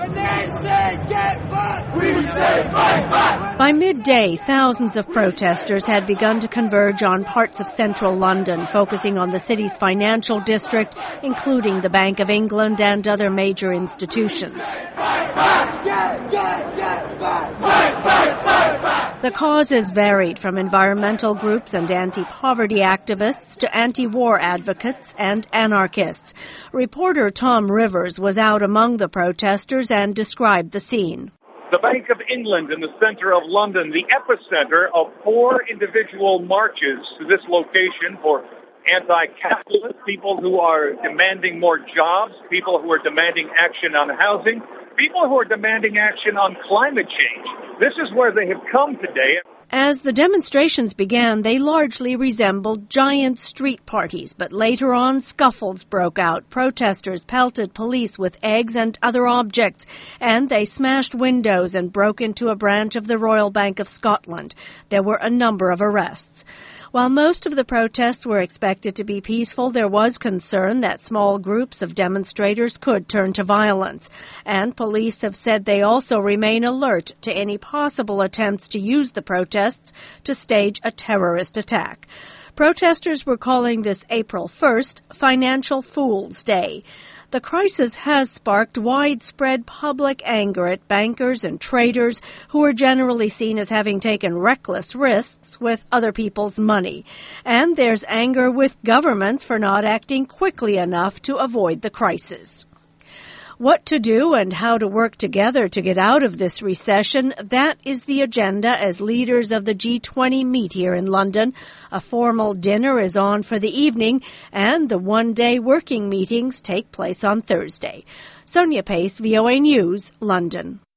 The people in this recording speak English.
When they say get back, we say fight back. By midday, thousands of protesters had begun to converge on parts of central London, focusing on the city's financial district, including the Bank of England and other major institutions. The causes varied from environmental groups and anti-poverty activists to anti-war advocates and anarchists. Reporter Tom Rivers was out among the protesters and described the scene. The Bank of England in the center of London, the epicenter of 4 individual marches to this location for anti-capitalist, people who are demanding more jobs, people who are demanding action on housing, people who are demanding action on climate change. This is where they have come today. As the demonstrations began, they largely resembled giant street parties, but later on scuffles broke out. Protesters pelted police with eggs and other objects, and they smashed windows and broke into a branch of the Royal Bank of Scotland. There were a number of arrests. While most of the protests were expected to be peaceful, there was concern that small groups of demonstrators could turn to violence. And police have said they also remain alert to any possible attempts to use the protests to stage a terrorist attack. Protesters were calling this April 1st Financial Fool's Day. The crisis has sparked widespread public anger at bankers and traders who are generally seen as having taken reckless risks with other people's money. And there's anger with governments for not acting quickly enough to avoid the crisis. What to do and how to work together to get out of this recession, that is the agenda as leaders of the G20 meet here in London. A formal dinner is on for the evening, and the one-day working meetings take place on Thursday. Sonia Pace, VOA News, London.